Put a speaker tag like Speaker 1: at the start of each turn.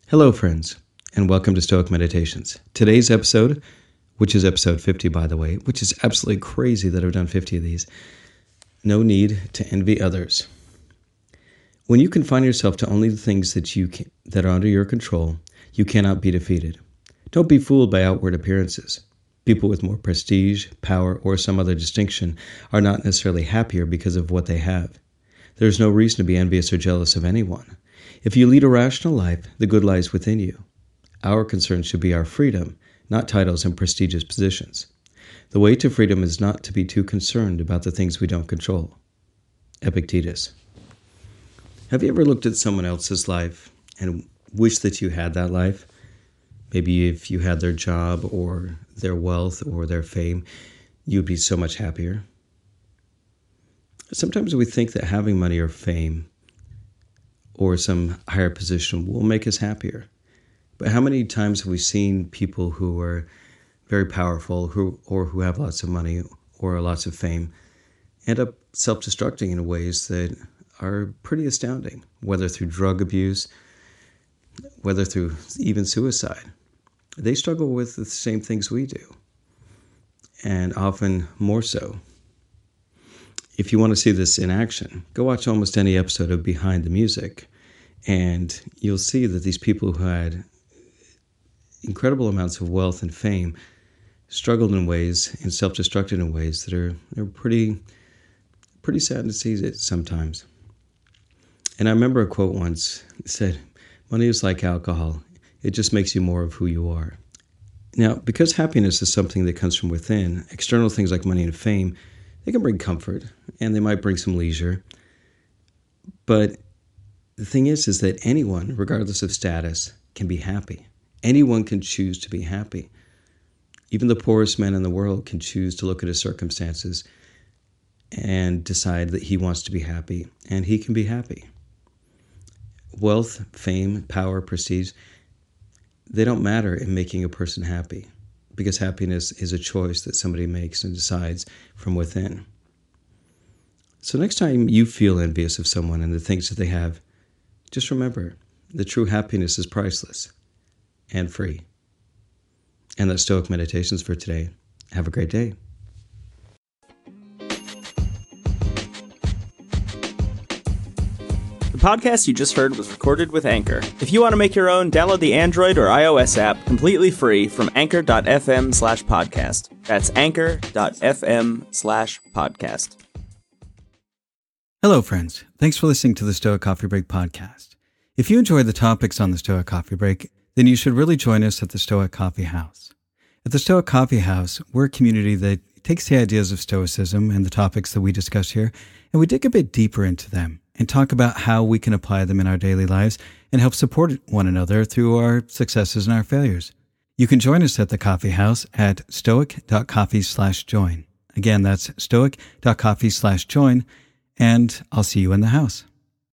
Speaker 1: Hello, friends, and welcome to Stoic Meditations. Today's episode, which is episode 50, by the way, which is absolutely crazy that I've done 50 of these. No need to envy others. When you confine yourself to only the things that are under your control, you cannot be defeated. Don't be fooled by outward appearances. People with more prestige, power, or some other distinction are not necessarily happier because of what they have. There is no reason to be envious or jealous of anyone. If you lead a rational life, the good lies within you. Our concern should be our freedom, not titles and prestigious positions. The way to freedom is not to be too concerned about the things we don't control. Epictetus. Have you ever looked at someone else's life and wished that you had that life? Maybe if you had their job or their wealth or their fame, you'd be so much happier. Sometimes we think that having money or fame or some higher position will make us happier. But how many times have we seen people who are very powerful who have lots of money or lots of fame end up self-destructing in ways that are pretty astounding, whether through drug abuse, whether through even suicide. They struggle with the same things we do, and often more so. If you want to see this in action, go watch almost any episode of Behind the Music, and you'll see that these people who had incredible amounts of wealth and fame struggled in ways and self-destructed in ways that are pretty sad to see it sometimes. And I remember a quote once. It said, "Money is like alcohol. It just makes you more of who you are." Now, because happiness is something that comes from within, external things like money and fame, they can bring comfort, and they might bring some leisure. But the thing is that anyone, regardless of status, can be happy. Anyone can choose to be happy. Even the poorest man in the world can choose to look at his circumstances and decide that he wants to be happy, and he can be happy. Wealth, fame, power, prestige, they don't matter in making a person happy, because happiness is a choice that somebody makes and decides from within. So next time you feel envious of someone and the things that they have, just remember that true happiness is priceless and free. And that's Stoic Meditations for today. Have a great day.
Speaker 2: The podcast you just heard was recorded with Anchor. If you want to make your own, download the Android or iOS app completely free from anchor.fm/podcast. That's anchor.fm/podcast.
Speaker 3: Hello, friends. Thanks for listening to the Stoic Coffee Break podcast. If you enjoy the topics on the Stoic Coffee Break, then you should really join us at the Stoic Coffee House. At the Stoic Coffee House, we're a community that takes the ideas of Stoicism and the topics that we discuss here, and we dig a bit deeper into them and talk about how we can apply them in our daily lives and help support one another through our successes and our failures. You can join us at the Coffee House at stoic.coffee/join. Again, that's stoic.coffee/join, and I'll see you in the house.